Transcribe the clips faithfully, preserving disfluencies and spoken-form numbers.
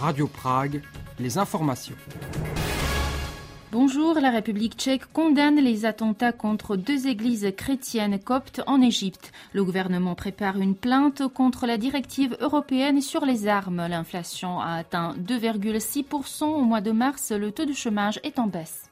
Radio Prague, les informations. Bonjour, la République tchèque condamne les attentats contre deux églises chrétiennes coptes en Égypte. Le gouvernement prépare une plainte contre la directive européenne sur les armes. L'inflation a atteint deux virgule six pour cent au mois de mars. Le taux de chômage est en baisse.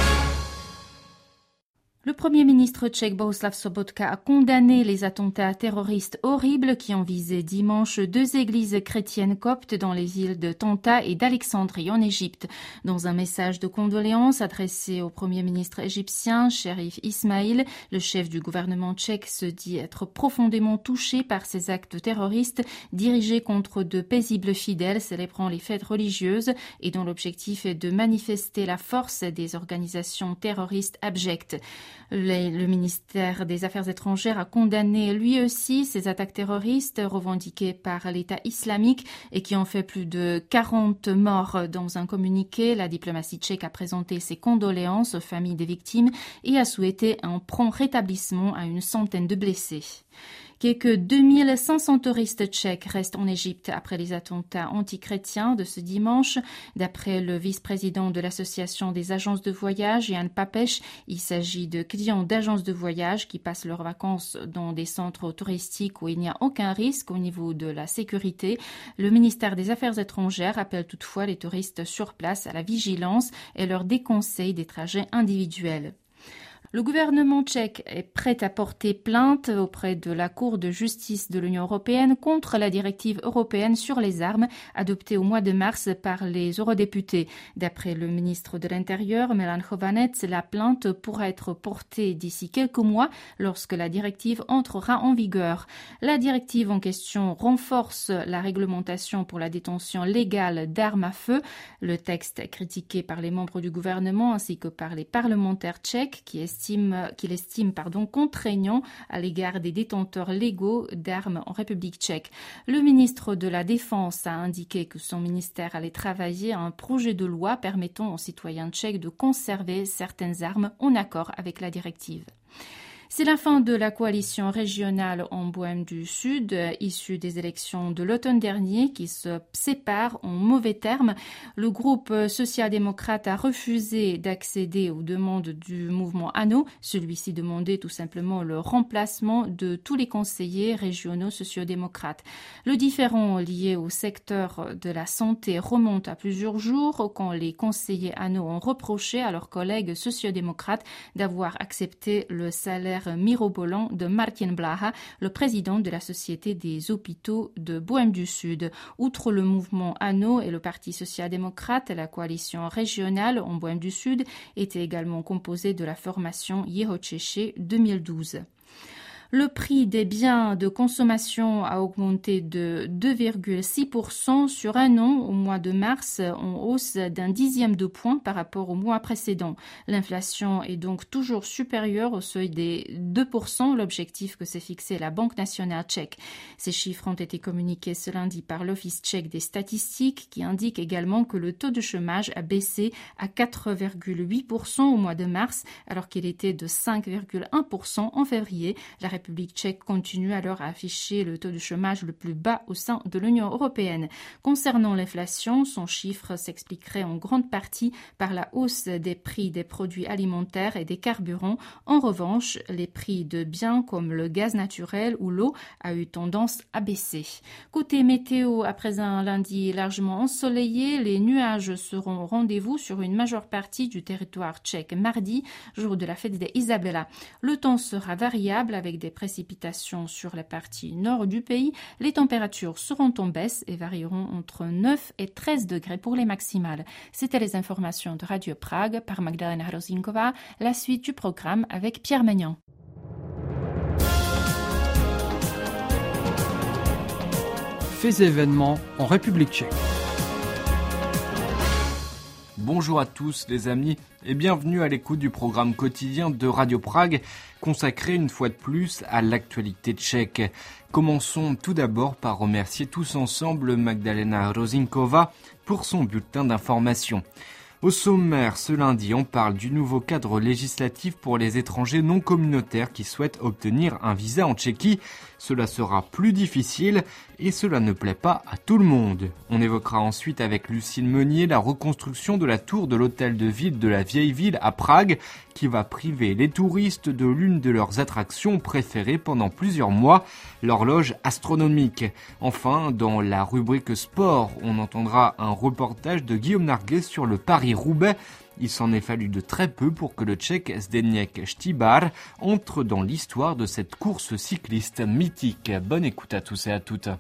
Le Premier ministre tchèque Bohuslav Sobotka a condamné les attentats terroristes horribles qui ont visé dimanche deux églises chrétiennes coptes dans les îles de Tanta et d'Alexandrie en Égypte. Dans un message de condoléances adressé au Premier ministre égyptien Sherif Ismail, le chef du gouvernement tchèque se dit être profondément touché par ces actes terroristes dirigés contre de paisibles fidèles célébrant les fêtes religieuses et dont l'objectif est de manifester la force des organisations terroristes abjectes. Le, le ministère des Affaires étrangères a condamné lui aussi ces attaques terroristes revendiquées par l'État islamique et qui ont fait plus de quarante morts. Dans un communiqué, la diplomatie tchèque a présenté ses condoléances aux familles des victimes et a souhaité un prompt rétablissement à une centaine de blessés. Quelques deux mille cinq cents touristes tchèques restent en Égypte après les attentats antichrétiens de ce dimanche. D'après le vice-président de l'association des agences de voyage, Jan Papež, il s'agit de clients d'agences de voyage qui passent leurs vacances dans des centres touristiques où il n'y a aucun risque au niveau de la sécurité. Le ministère des Affaires étrangères appelle toutefois les touristes sur place à la vigilance et leur déconseille des trajets individuels. Le gouvernement tchèque est prêt à porter plainte auprès de la Cour de justice de l'Union européenne contre la directive européenne sur les armes adoptée au mois de mars par les eurodéputés. D'après le ministre de l'Intérieur, Milan Chovanec, la plainte pourra être portée d'ici quelques mois lorsque la directive entrera en vigueur. La directive en question renforce la réglementation pour la détention légale d'armes à feu. Le texte est critiqué par les membres du gouvernement ainsi que par les parlementaires tchèques qui estiment qu'il estime pardon, contraignant à l'égard des détenteurs légaux d'armes en République tchèque. Le ministre de la Défense a indiqué que son ministère allait travailler à un projet de loi permettant aux citoyens tchèques de conserver certaines armes en accord avec la directive. C'est la fin de la coalition régionale en Bohême du Sud, issue des élections de l'automne dernier, qui se sépare en mauvais termes. Le groupe social-démocrate a refusé d'accéder aux demandes du mouvement ANO. Celui-ci demandait tout simplement le remplacement de tous les conseillers régionaux sociodémocrates. Le différend lié au secteur de la santé remonte à plusieurs jours quand les conseillers ANO ont reproché à leurs collègues sociodémocrates d'avoir accepté le salaire mirobolant de Martin Blaha, le président de la Société des hôpitaux de Bohême du Sud. Outre le mouvement ANO et le Parti social-démocrate, la coalition régionale en Bohême du Sud était également composée de la formation Jihočeši deux mille douze. Le prix des biens de consommation a augmenté de deux virgule six pour cent sur un an au mois de mars, en hausse d'un dixième de point par rapport au mois précédent. L'inflation est donc toujours supérieure au seuil des deux pour cent, l'objectif que s'est fixé la Banque nationale tchèque. Ces chiffres ont été communiqués ce lundi par l'Office tchèque des statistiques qui indique également que le taux de chômage a baissé à quatre virgule huit pour cent au mois de mars alors qu'il était de cinq virgule un pour cent en février. La La République tchèque continue alors à afficher le taux de chômage le plus bas au sein de l'Union européenne. Concernant l'inflation, son chiffre s'expliquerait en grande partie par la hausse des prix des produits alimentaires et des carburants. En revanche, les prix de biens comme le gaz naturel ou l'eau a eu tendance à baisser. Côté météo, après un lundi largement ensoleillé, les nuages seront au rendez-vous sur une majeure partie du territoire tchèque mardi, jour de la fête des Isabella. Le temps sera variable avec des précipitations sur la partie nord du pays. Les températures seront en baisse et varieront entre neuf et treize degrés pour les maximales. C'était les informations de Radio Prague par Magdalena Hrozinkova. La suite du programme avec Pierre Maignan. Faits et événements en République tchèque. Bonjour à tous les amis et bienvenue à l'écoute du programme quotidien de Radio Prague consacré une fois de plus à l'actualité tchèque. Commençons tout d'abord par remercier tous ensemble Magdalena Hrozinkova pour son bulletin d'information. Au sommaire, ce lundi, on parle du nouveau cadre législatif pour les étrangers non communautaires qui souhaitent obtenir un visa en Tchéquie. Cela sera plus difficile et cela ne plaît pas à tout le monde. On évoquera ensuite avec Lucille Meunier la reconstruction de la tour de l'hôtel de ville de la vieille ville à Prague qui va priver les touristes de l'une de leurs attractions préférées pendant plusieurs mois, l'horloge astronomique. Enfin, dans la rubrique sport, on entendra un reportage de Guillaume Narguet sur le Paris-Roubaix. Il s'en est fallu de très peu pour que le Tchèque Zdeněk Štibar entre dans l'histoire de cette course cycliste mythique. Bonne écoute à tous et à toutes.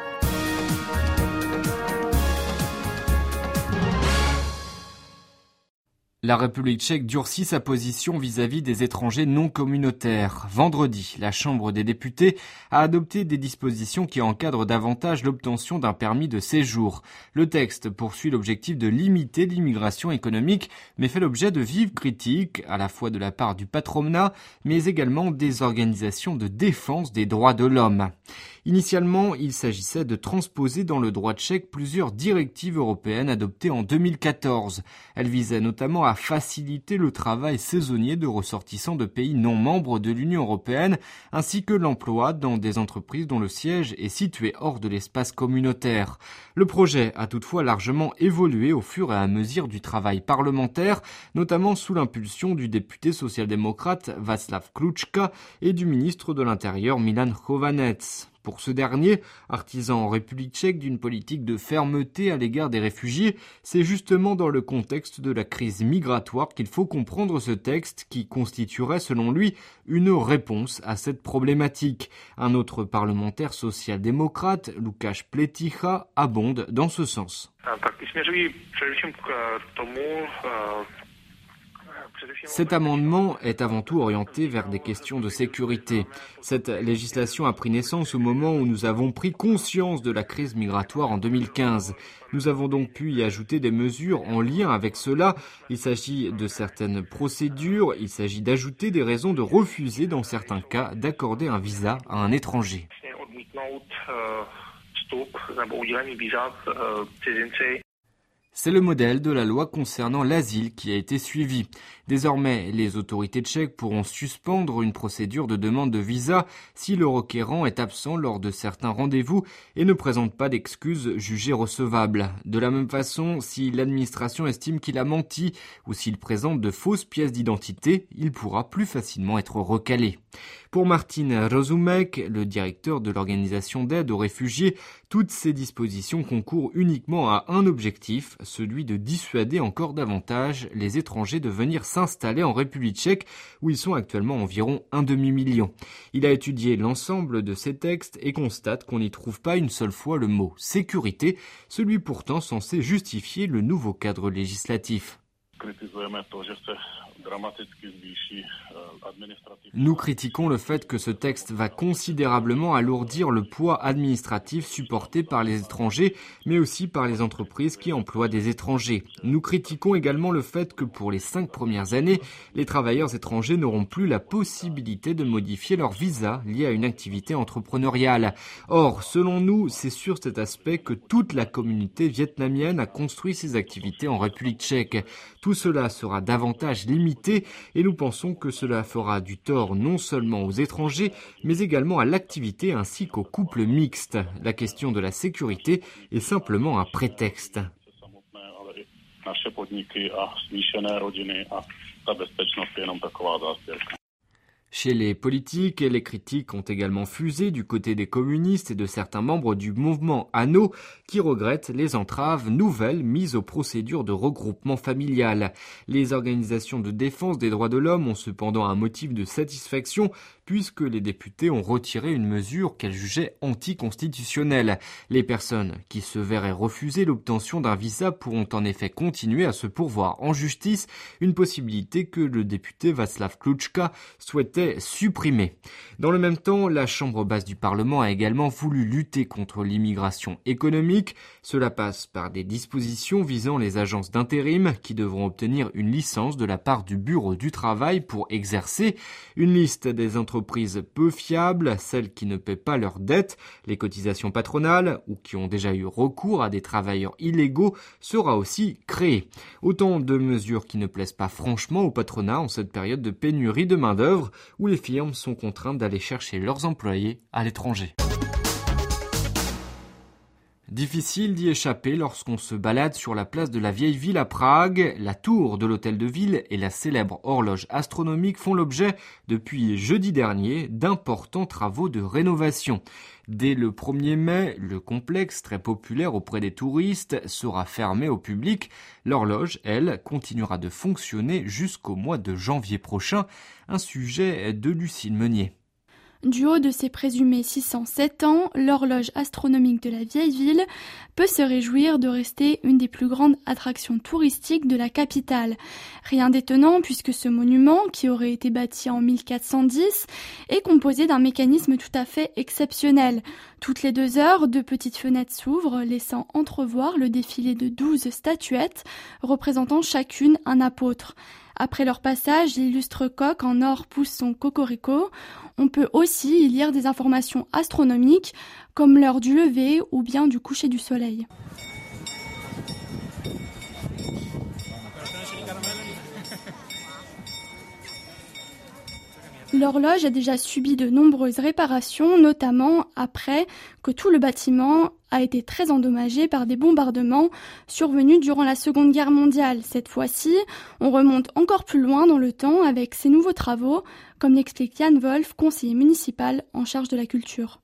La République tchèque durcit sa position vis-à-vis des étrangers non communautaires. Vendredi, la Chambre des députés a adopté des dispositions qui encadrent davantage l'obtention d'un permis de séjour. Le texte poursuit l'objectif de limiter l'immigration économique, mais fait l'objet de vives critiques, à la fois de la part du patronat, mais également des organisations de défense des droits de l'homme. Initialement, il s'agissait de transposer dans le droit tchèque plusieurs directives européennes adoptées en deux mille quatorze. Elles visaient notamment à faciliter le travail saisonnier de ressortissants de pays non membres de l'Union européenne, ainsi que l'emploi dans des entreprises dont le siège est situé hors de l'espace communautaire. Le projet a toutefois largement évolué au fur et à mesure du travail parlementaire, notamment sous l'impulsion du député social-démocrate Václav Klučka et du ministre de l'Intérieur Milan Chovanec. Pour ce dernier, artisan en République tchèque d'une politique de fermeté à l'égard des réfugiés, c'est justement dans le contexte de la crise migratoire qu'il faut comprendre ce texte qui constituerait selon lui une réponse à cette problématique. Un autre parlementaire social-démocrate, Lukáš Pleticha, abonde dans ce sens. Cet amendement est avant tout orienté vers des questions de sécurité. Cette législation a pris naissance au moment où nous avons pris conscience de la crise migratoire en deux mille quinze. Nous avons donc pu y ajouter des mesures en lien avec cela. Il s'agit de certaines procédures, il s'agit d'ajouter des raisons de refuser dans certains cas d'accorder un visa à un étranger. C'est le modèle de la loi concernant l'asile qui a été suivi. Désormais, les autorités tchèques pourront suspendre une procédure de demande de visa si le requérant est absent lors de certains rendez-vous et ne présente pas d'excuses jugées recevables. De la même façon, si l'administration estime qu'il a menti ou s'il présente de fausses pièces d'identité, il pourra plus facilement être recalé. Pour Martin Rozumek, le directeur de l'organisation d'aide aux réfugiés, toutes ces dispositions concourent uniquement à un objectif, celui de dissuader encore davantage les étrangers de venir s'installer en République tchèque, où ils sont actuellement environ un demi-million. Il a étudié l'ensemble de ces textes et constate qu'on n'y trouve pas une seule fois le mot « sécurité », celui pourtant censé justifier le nouveau cadre législatif. Nous critiquons le fait que ce texte va considérablement alourdir le poids administratif supporté par les étrangers, mais aussi par les entreprises qui emploient des étrangers. Nous critiquons également le fait que pour les cinq premières années, les travailleurs étrangers n'auront plus la possibilité de modifier leur visa lié à une activité entrepreneuriale. Or, selon nous, c'est sur cet aspect que toute la communauté vietnamienne a construit ses activités en République tchèque. Tout cela sera davantage limité et nous pensons que cela fera du tort non seulement aux étrangers, mais également à l'activité ainsi qu'aux couples mixtes. La question de la sécurité est simplement un prétexte. Chez les politiques, les critiques ont également fusé du côté des communistes et de certains membres du mouvement ANO qui regrettent les entraves nouvelles mises aux procédures de regroupement familial. Les organisations de défense des droits de l'homme ont cependant un motif de satisfaction puisque les députés ont retiré une mesure qu'elles jugeaient anticonstitutionnelle. Les personnes qui se verraient refuser l'obtention d'un visa pourront en effet continuer à se pourvoir en justice, une possibilité que le député Václav Klučka souhaitait supprimer. Dans le même temps, la Chambre basse du Parlement a également voulu lutter contre l'immigration économique. Cela passe par des dispositions visant les agences d'intérim qui devront obtenir une licence de la part du Bureau du travail pour exercer. Une liste des entreprises entreprises peu fiables, celles qui ne paient pas leurs dettes, les cotisations patronales ou qui ont déjà eu recours à des travailleurs illégaux sera aussi créée. Autant de mesures qui ne plaisent pas franchement au patronat en cette période de pénurie de main-d'œuvre où les firmes sont contraintes d'aller chercher leurs employés à l'étranger. Difficile d'y échapper lorsqu'on se balade sur la place de la Vieille Ville à Prague. La tour de l'hôtel de ville et la célèbre horloge astronomique font l'objet, depuis jeudi dernier, d'importants travaux de rénovation. Dès le premier mai, le complexe, très populaire auprès des touristes, sera fermé au public. L'horloge, elle, continuera de fonctionner jusqu'au mois de janvier prochain. Un sujet de Lucille Meunier. Du haut de ses présumés six cent sept ans, l'horloge astronomique de la Vieille Ville peut se réjouir de rester une des plus grandes attractions touristiques de la capitale. Rien d'étonnant puisque ce monument, qui aurait été bâti en mille quatre cent dix, est composé d'un mécanisme tout à fait exceptionnel. Toutes les deux heures, deux petites fenêtres s'ouvrent, laissant entrevoir le défilé de douze statuettes représentant chacune un apôtre. Après leur passage, l'illustre coq en or pousse son cocorico. On peut aussi y lire des informations astronomiques comme l'heure du lever ou bien du coucher du soleil. L'horloge a déjà subi de nombreuses réparations, notamment après que tout le bâtiment a été très endommagé par des bombardements survenus durant la Seconde Guerre mondiale. Cette fois-ci, on remonte encore plus loin dans le temps avec ces nouveaux travaux, comme l'explique Jan Wolf, conseiller municipal en charge de la culture.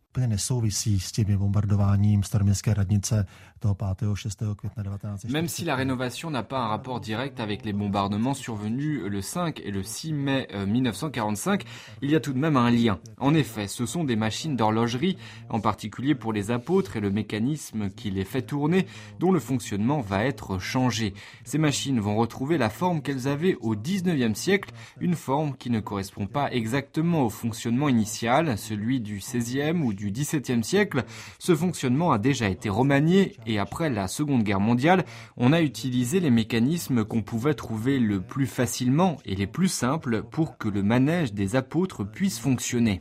Même si la rénovation n'a pas un rapport direct avec les bombardements survenus le cinq et le six mai mille neuf cent quarante-cinq, il y a tout de même un lien. En effet, ce sont des machines d'horlogerie, en particulier pour les apôtres et le mécanisme qui les fait tourner, dont le fonctionnement va être changé. Ces machines vont retrouver la forme qu'elles avaient au dix-neuvième siècle, une forme qui ne correspond pas exactement au fonctionnement initial, celui du seizième ou du dix-septième siècle. Ce fonctionnement a déjà été remanié et après la Seconde Guerre mondiale, on a utilisé les mécanismes qu'on pouvait trouver le plus facilement et les plus simples pour que le manège des apôtres puisse fonctionner.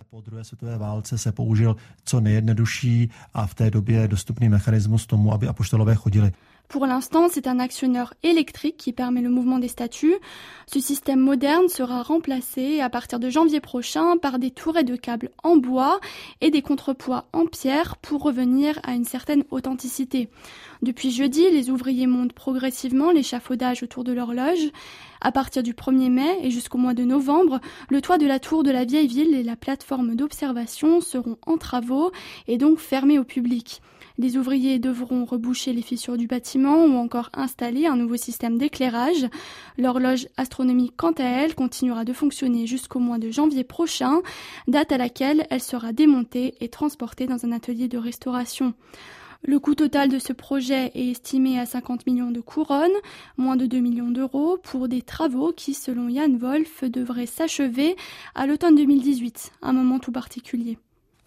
Pour l'instant, c'est un actionneur électrique qui permet le mouvement des statues. Ce système moderne sera remplacé à partir de janvier prochain par des tourets de câbles en bois et des contrepoids en pierre pour revenir à une certaine authenticité. Depuis jeudi, les ouvriers montent progressivement l'échafaudage autour de l'horloge. À partir du premier mai et jusqu'au mois de novembre, le toit de la tour de la Vieille Ville et la plateforme d'observation seront en travaux et donc fermés au public. Les ouvriers devront reboucher les fissures du bâtiment ou encore installer un nouveau système d'éclairage. L'horloge astronomique, quant à elle, continuera de fonctionner jusqu'au mois de janvier prochain, date à laquelle elle sera démontée et transportée dans un atelier de restauration. Le coût total de ce projet est estimé à cinquante millions de couronnes, moins de deux millions d'euros, pour des travaux qui, selon Jan Wolf, devraient s'achever à l'automne deux mille dix-huit, un moment tout particulier.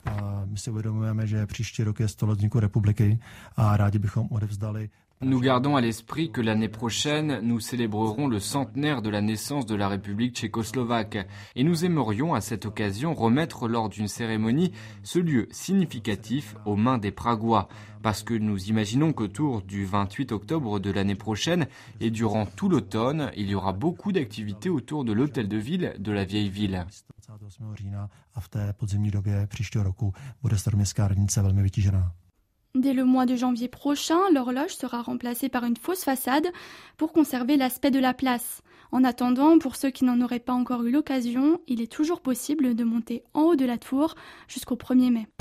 Nous gardons à l'esprit que l'année prochaine, nous célébrerons le centenaire de la naissance de la République tchécoslovaque et nous aimerions à cette occasion remettre lors d'une cérémonie ce lieu significatif aux mains des Pragois, parce que nous imaginons qu'autour du vingt-huit octobre de l'année prochaine et durant tout l'automne, il y aura beaucoup d'activités autour de l'hôtel de ville de la Vieille Ville. Dès le mois de janvier prochain, l'horloge sera remplacée par une fausse façade pour conserver l'aspect de la place. En attendant, pour ceux qui n'en auraient pas encore eu l'occasion, il est toujours possible de monter en haut de la tour jusqu'au premier mai.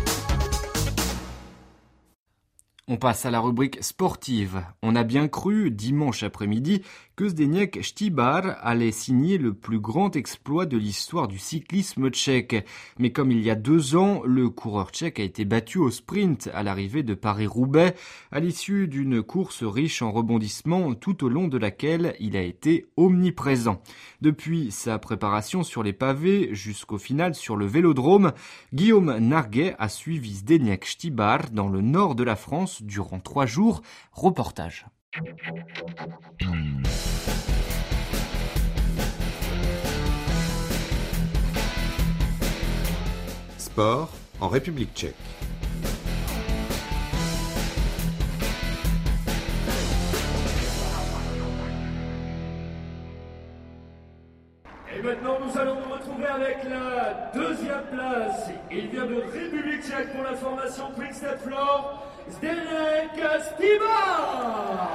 On passe à la rubrique sportive. On a bien cru, dimanche après-midi, que Zdeněk Štíbar allait signer le plus grand exploit de l'histoire du cyclisme tchèque. Mais comme il y a deux ans, le coureur tchèque a été battu au sprint à l'arrivée de Paris-Roubaix, à l'issue d'une course riche en rebondissements tout au long de laquelle il a été omniprésent. Depuis sa préparation sur les pavés jusqu'au final sur le vélodrome, Guillaume Narguet a suivi Zdeněk Štíbar dans le nord de la France durant trois jours. Reportage. sport en République tchèque. Et maintenant, nous allons nous retrouver avec la deuxième place. Il vient de République tchèque pour la formation Quick Step Floor, Zdeněk Štibar.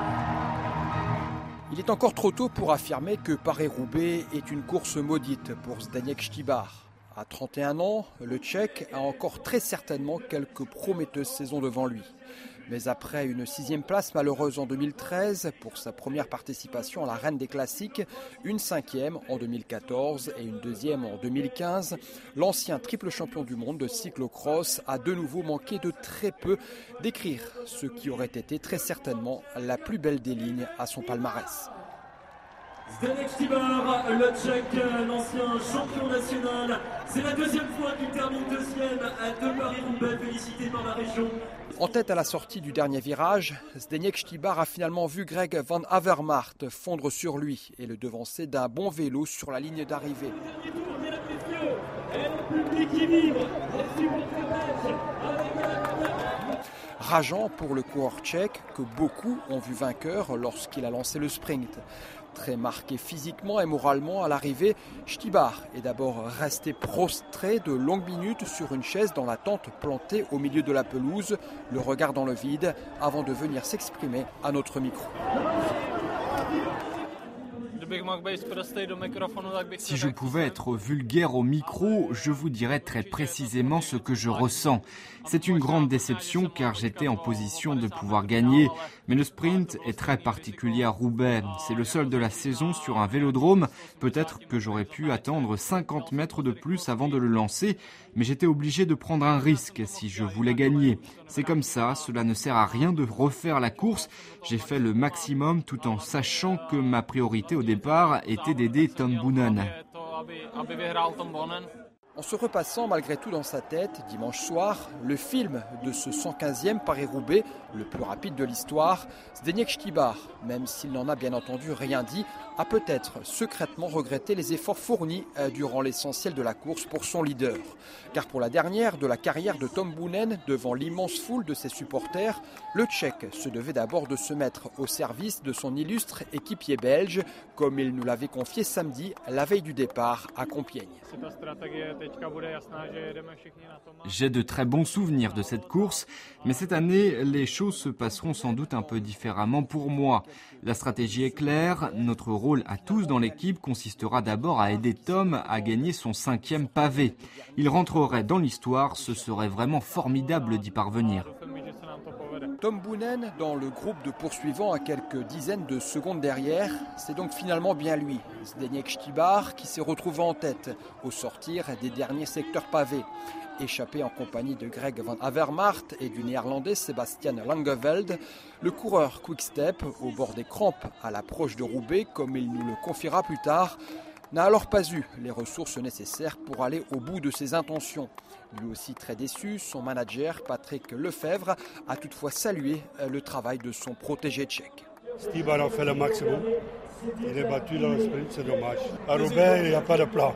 Il est encore trop tôt pour affirmer que Paris-Roubaix est une course maudite pour Zdeněk Štibar. À trente et un ans, le Tchèque a encore très certainement quelques prometteuses saisons devant lui. Mais après une sixième place malheureuse en deux mille treize pour sa première participation à la Reine des Classiques, une cinquième en deux mille quatorze et une deuxième en deux mille quinze, l'ancien triple champion du monde de cyclocross a de nouveau manqué de très peu d'écrire ce qui aurait été très certainement la plus belle des lignes à son palmarès. Zdeněk Štibar, le Tchèque, l'ancien champion national. C'est la deuxième fois qu'il termine deuxième de Paris-Roubaix, félicité par la région. En tête à la sortie du dernier virage, Zdeněk Štibar a finalement vu Greg Van Avermaet fondre sur lui et le devancer d'un bon vélo sur la ligne d'arrivée. Rageant pour le coureur tchèque que beaucoup ont vu vainqueur lorsqu'il a lancé le sprint. Très marqué physiquement et moralement à l'arrivée, Štibar est d'abord resté prostré de longues minutes sur une chaise dans la tente plantée au milieu de la pelouse, le regard dans le vide, avant de venir s'exprimer à notre micro. Si je pouvais être vulgaire au micro, je vous dirais très précisément ce que je ressens. C'est une grande déception car j'étais en position de pouvoir gagner. Mais le sprint est très particulier à Roubaix. C'est le seul de la saison sur un vélodrome. Peut-être que j'aurais pu attendre cinquante mètres de plus avant de le lancer, mais j'étais obligé de prendre un risque si je voulais gagner. C'est comme ça, cela ne sert à rien de refaire la course. J'ai fait le maximum tout en sachant que ma priorité au départ était d'aider Tom Boonen. En se repassant malgré tout dans sa tête, dimanche soir, le film de ce cent quinzième Paris-Roubaix, le plus rapide de l'histoire, Zdeněk Štibar, même s'il n'en a bien entendu rien dit, a peut-être secrètement regretté les efforts fournis durant l'essentiel de la course pour son leader. Car pour la dernière de la carrière de Tom Boonen, devant l'immense foule de ses supporters, le Tchèque se devait d'abord de se mettre au service de son illustre équipier belge, comme il nous l'avait confié samedi, la veille du départ à Compiègne. J'ai de très bons souvenirs de cette course, mais cette année, les choses se passeront sans doute un peu différemment pour moi. La stratégie est claire, notre rôle à tous dans l'équipe consistera d'abord à aider Tom à gagner son cinquième pavé. Il rentrerait dans l'histoire, ce serait vraiment formidable d'y parvenir. Tom Boonen, dans le groupe de poursuivants à quelques dizaines de secondes derrière, c'est donc finalement bien lui, Zdeněk Štibar, qui s'est retrouvé en tête au sortir des derniers secteurs pavés. Échappé en compagnie de Greg Van Avermaet et du néerlandais Sebastian Langeveld, le coureur Quick-Step, au bord des crampes à l'approche de Roubaix, comme il nous le confiera plus tard, n'a alors pas eu les ressources nécessaires pour aller au bout de ses intentions. Lui aussi très déçu, son manager Patrick Lefebvre a toutefois salué le travail de son protégé tchèque. Štibar a fait le maximum. Il est battu dans le sprint, c'est dommage. À Roubaix, il n'y a pas de plan.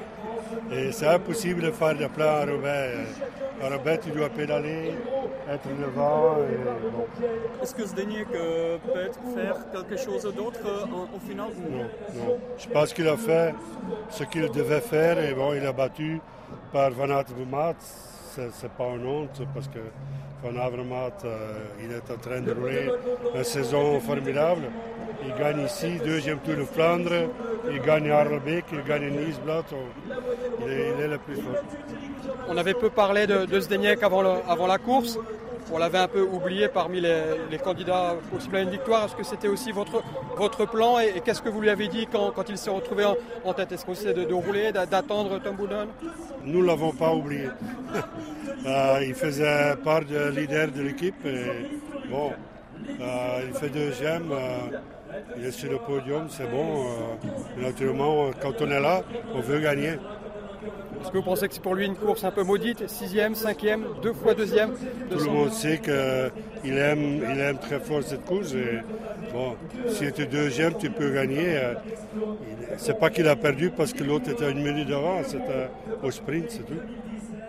Et c'est impossible de faire des plans à Roubaix. À Roubaix, tu dois pédaler, être devant. Et bon. Est-ce que Zdeněk euh, peut faire quelque chose d'autre euh, au final? Non, non. Je pense qu'il a fait ce qu'il devait faire et bon, il a battu par Van Avermaet. C'est, c'est pas une honte parce que Van Avermaet, euh, il est en train de rouler une saison formidable. Il gagne ici, deuxième Tour de Flandre, il gagne Harelbeek, il gagne Nice-Blad, il est, il est le plus fort. On avait peu parlé de, de Zdeněk avant, le, avant la course, on l'avait un peu oublié parmi les, les candidats possibles à une victoire. Est-ce que c'était aussi votre, votre plan et, et qu'est-ce que vous lui avez dit quand, quand il s'est retrouvé en, en tête? Est-ce que c'est de, de rouler, d'attendre Tom Boonen? Nous ne l'avons pas oublié. euh, il faisait part de leader de l'équipe et bon, euh, il fait deuxième. Euh, Il est sur le podium, c'est bon. Euh, naturellement, quand on est là, on veut gagner. Est-ce que vous pensez que c'est pour lui une course un peu maudite? Sixième, cinquième, deux fois deuxième? Tout le monde sait qu'il aime, il aime très fort cette course. Et, bon, si tu es deuxième, tu peux gagner. C'est pas qu'il a perdu parce que l'autre était une minute devant, c'était au sprint, c'est tout.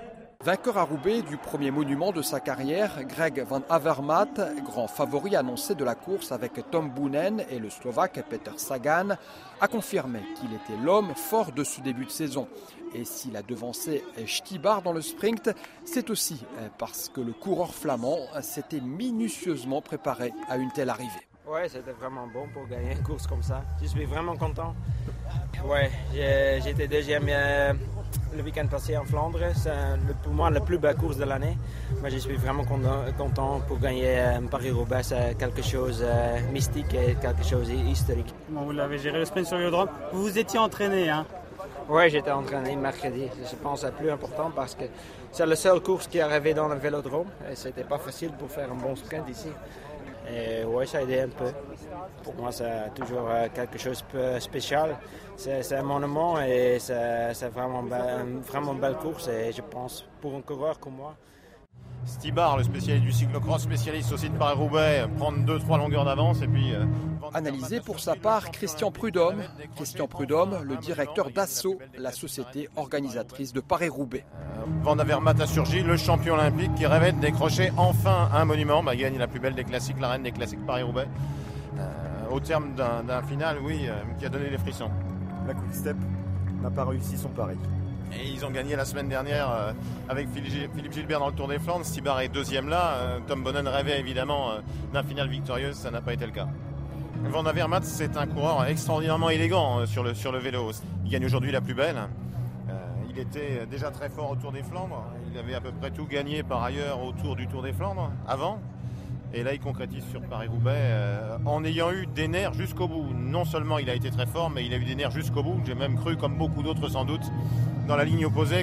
Vainqueur à Roubaix du premier monument de sa carrière, Greg Van Avermaet, grand favori annoncé de la course avec Tom Boonen et le Slovaque Peter Sagan, a confirmé qu'il était l'homme fort de ce début de saison. Et s'il a devancé Stybar dans le sprint, c'est aussi parce que le coureur flamand s'était minutieusement préparé à une telle arrivée. Ouais, c'était vraiment bon pour gagner une course comme ça. Je suis vraiment content. Ouais, j'ai, j'étais deuxième euh, le week-end passé en Flandre. C'est le, pour moi la plus belle course de l'année. Mais je suis vraiment content, content pour gagner euh, Paris-Roubaix. C'est quelque chose de euh, mystique et quelque chose d'historique. Bon, vous l'avez géré le sprint sur le vélodrome. Vous vous étiez entraîné, hein? Oui, j'étais entraîné mercredi. Je pense que c'est plus important parce que c'est la seule course qui est arrivée dans le vélodrome. Et c'était pas facile pour faire un bon sprint ici. Et oui, ça a aidé un peu. Pour moi, c'est toujours quelque chose de spécial. C'est, c'est un monument et c'est, c'est vraiment une vraiment belle course. Et je pense, pour un coureur comme moi. Stybar, le spécialiste du cyclocross, spécialiste aussi de Paris-Roubaix, prendre deux trois longueurs d'avance et puis... Euh, Analysé pour sa part Christian Prudhomme. Christian Prudhomme, le directeur d'Asso, la société organisatrice de Paris-Roubaix. Euh, Van Avermaet a surgi, le champion olympique qui rêvait de décrocher enfin un monument. Bah, il gagne la plus belle des classiques, la reine des classiques Paris-Roubaix. Euh, au terme d'un, d'un final, oui, euh, qui a donné les frissons. La Quick Step n'a pas réussi son pari. Et ils ont gagné la semaine dernière euh, avec Philippe Gilbert dans le Tour des Flandres. Stybar est deuxième là. Euh, Tom Boonen rêvait évidemment euh, d'un final victorieux, ça n'a pas été le cas. Van Avermaet, c'est un coureur extraordinairement élégant euh, sur, le, sur le vélo. Il gagne aujourd'hui la plus belle. Euh, il était déjà très fort au Tour des Flandres. Il avait à peu près tout gagné par ailleurs au Tour du Tour des Flandres avant. Et là, il concrétise sur Paris-Roubaix euh, en ayant eu des nerfs jusqu'au bout. Non seulement il a été très fort, mais il a eu des nerfs jusqu'au bout. J'ai même cru, comme beaucoup d'autres sans doute, dans la ligne opposée,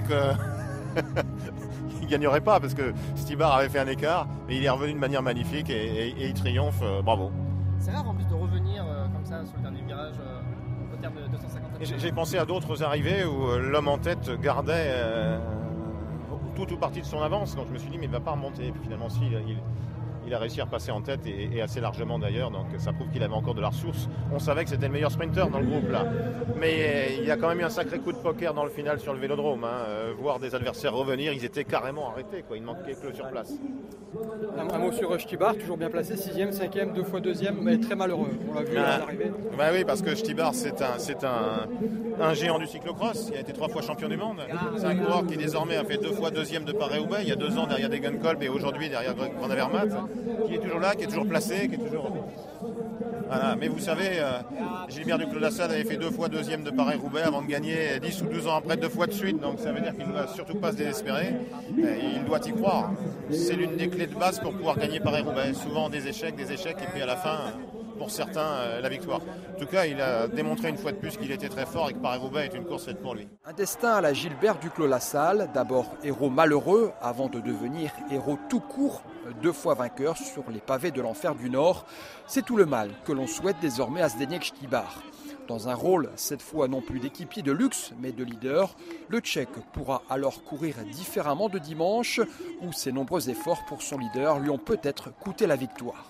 qu'il ne gagnerait pas parce que Stybar avait fait un écart et il est revenu de manière magnifique et, et, et il triomphe. Euh, bravo. C'est rare en plus de revenir euh, comme ça sur le dernier virage euh, au terme de deux cent cinquante. J'ai, j'ai pensé à d'autres arrivées où euh, l'homme en tête gardait euh, tout ou partie de son avance. Donc je me suis dit, mais il ne va pas remonter. Et puis finalement, si, il, il a réussi à repasser en tête et, et assez largement d'ailleurs. Donc ça prouve qu'il avait encore de la ressource. On savait que c'était le meilleur sprinter dans le groupe là. Mais euh, il y a quand même eu un sacré coup de poker dans le final sur le vélodrome. Hein. Euh, voir des adversaires revenir, ils étaient carrément arrêtés, quoi. Il manquait que sur place. Un, un mot sur Stybar, toujours bien placé, sixième, cinquième, deux fois deuxième, mais très malheureux. On l'a vu à l'arrivée. Bah oui, parce que Stybar, c'est un, c'est un, un géant du cyclocross. Il a été trois fois champion du monde. C'est un coureur qui désormais a fait deux fois deuxième de Paris-Roubaix. Il y a deux ans derrière Degenkolb et aujourd'hui derrière Van Avermaet, qui est toujours là, qui est toujours placé, qui est toujours... Voilà. Mais vous savez, euh, Gilbert Duclos-Lassalle avait fait deux fois deuxième de Paris-Roubaix avant de gagner dix ou douze ans après deux fois de suite. Donc ça veut dire qu'il ne doit surtout pas se désespérer. Et il doit y croire. C'est l'une des clés de base pour pouvoir gagner Paris-Roubaix. Souvent des échecs, des échecs et puis à la fin, pour certains, euh, la victoire. En tout cas, il a démontré une fois de plus qu'il était très fort et que Paris-Roubaix est une course faite pour lui. Un destin à la Gilbert Duclos-Lassalle, d'abord héros malheureux avant de devenir héros tout court, deux fois vainqueur sur les pavés de l'enfer du Nord. C'est tout le mal que l'on souhaite désormais à Zdeněk Stybar. Dans un rôle, cette fois non plus d'équipier de luxe, mais de leader, le Tchèque pourra alors courir différemment de dimanche, où ses nombreux efforts pour son leader lui ont peut-être coûté la victoire.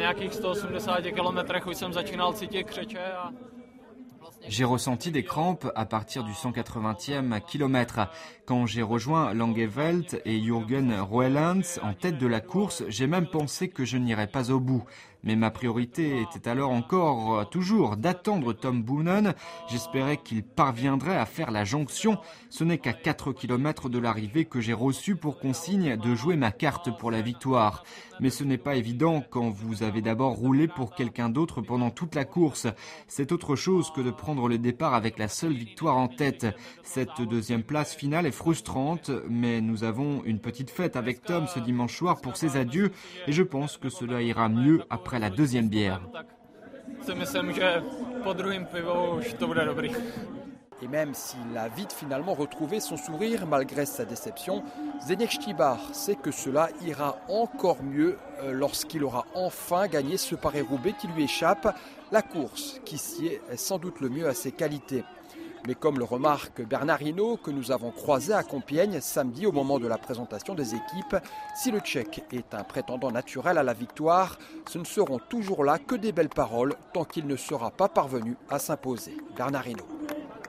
J'ai ressenti des crampes à partir du cent quatre-vingtième kilomètre. Quand j'ai rejoint Langeveld et Jürgen Roelands en tête de la course, j'ai même pensé que je n'irais pas au bout. Mais ma priorité était alors encore, euh, toujours, d'attendre Tom Boonen. J'espérais qu'il parviendrait à faire la jonction. Ce n'est qu'à quatre kilomètres de l'arrivée que j'ai reçu pour consigne de jouer ma carte pour la victoire. Mais ce n'est pas évident quand vous avez d'abord roulé pour quelqu'un d'autre pendant toute la course. C'est autre chose que de prendre le départ avec la seule victoire en tête. Cette deuxième place finale est frustrante, mais nous avons une petite fête avec Tom ce dimanche soir pour ses adieux et je pense que cela ira mieux après la deuxième bière. Et même s'il a vite finalement retrouvé son sourire malgré sa déception, Zdeněk Stybar sait que cela ira encore mieux lorsqu'il aura enfin gagné ce Paris-Roubaix qui lui échappe, la course qui sied sans doute le mieux à ses qualités. Mais comme le remarque Bernard Hinault, que nous avons croisé à Compiègne samedi au moment de la présentation des équipes, si le Tchèque est un prétendant naturel à la victoire, ce ne seront toujours là que des belles paroles tant qu'il ne sera pas parvenu à s'imposer. Bernard Hinault.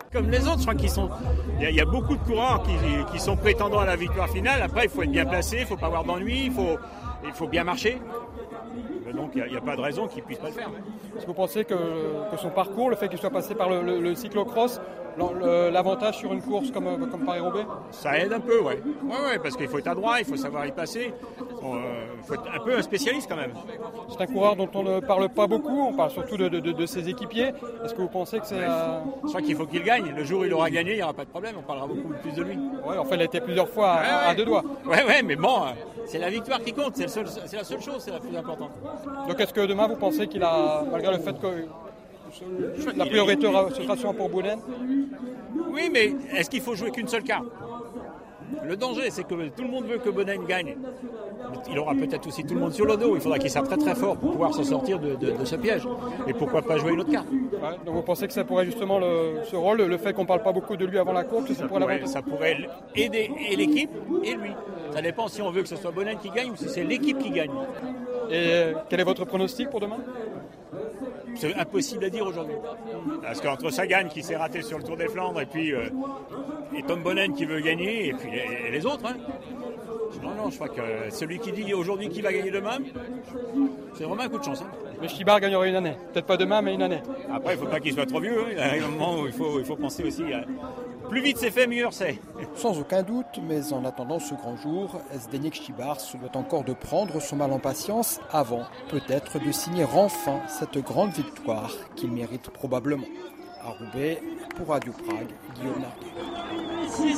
Comme les autres, je crois qu'ils sont. Il y, a, il y a beaucoup de coureurs qui, qui sont prétendants à la victoire finale. Après, il faut être bien placé, il ne faut pas avoir d'ennui, il faut, il faut bien marcher. Donc il n'y a, a pas de raison qu'il ne puisse pas le faire. Est-ce que vous pensez que, que son parcours, le fait qu'il soit passé par le, le, le cyclocross, l'avantage sur une course comme, comme Paris-Roubaix? Ça aide un peu, oui. Ouais, ouais, parce qu'il faut être adroit, il faut savoir y passer. Il euh, faut être un peu un spécialiste quand même. C'est un coureur dont on ne parle pas beaucoup, on parle surtout de, de, de, de ses équipiers. Est-ce que vous pensez que c'est... Euh... Je crois qu'il faut qu'il gagne. Le jour où il aura gagné, il n'y aura pas de problème, on parlera beaucoup plus de lui. Oui, enfin il a été plusieurs fois à, ouais, à, ouais. à deux doigts. Oui, ouais, mais bon, c'est la victoire qui compte, c'est, le seul, c'est la seule chose, c'est la plus importante. Donc est-ce que demain vous pensez qu'il a, malgré le fait que la priorité ce sera sûrement pour Boonen? Oui, mais est-ce qu'il faut jouer qu'une seule carte? Le danger, c'est que tout le monde veut que Boonen gagne. Il aura peut-être aussi tout le monde sur le dos. Il faudra qu'il soit très très fort pour pouvoir se sortir de, de, de ce piège. Et pourquoi pas jouer une autre carte? Ouais, donc vous pensez que ça pourrait justement le, ce rôle, le fait qu'on ne parle pas beaucoup de lui avant la course, ça, ça, pourrait, ça pourrait aider et l'équipe et lui. Ça dépend si on veut que ce soit Boonen qui gagne ou si c'est l'équipe qui gagne. Et quel est votre pronostic pour demain? C'est impossible à dire aujourd'hui. Parce qu'entre Sagan qui s'est raté sur le Tour des Flandres et puis euh, et Tom Boonen qui veut gagner et puis et, et les autres, hein. Non, non, je crois que celui qui dit aujourd'hui qui va gagner demain, c'est vraiment un coup de chance. Hein. Mais Stibart gagnerait une année. Peut-être pas demain, mais une année. Après, il ne faut pas qu'il soit trop vieux. Hein. Il arrive un moment où il faut, il faut penser aussi à... Plus vite c'est fait, mieux c'est. Sans aucun doute, mais en attendant ce grand jour, Zdeněk Štibár se doit encore de prendre son mal en patience avant, peut-être, de signer enfin cette grande victoire qu'il mérite probablement. À Roubaix, pour Radio Prague, Guillaume Narguet.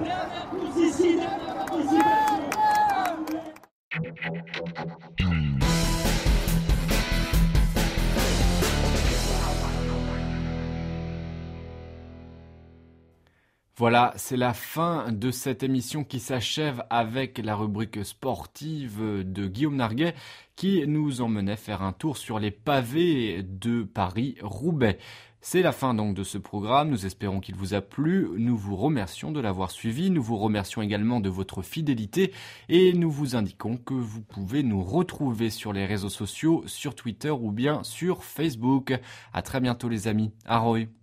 Voilà, c'est la fin de cette émission qui s'achève avec la rubrique sportive de Guillaume Narguet qui nous emmenait faire un tour sur les pavés de Paris-Roubaix. C'est la fin donc de ce programme, nous espérons qu'il vous a plu, nous vous remercions de l'avoir suivi, nous vous remercions également de votre fidélité et nous vous indiquons que vous pouvez nous retrouver sur les réseaux sociaux, sur Twitter ou bien sur Facebook. À très bientôt les amis, Ahoj.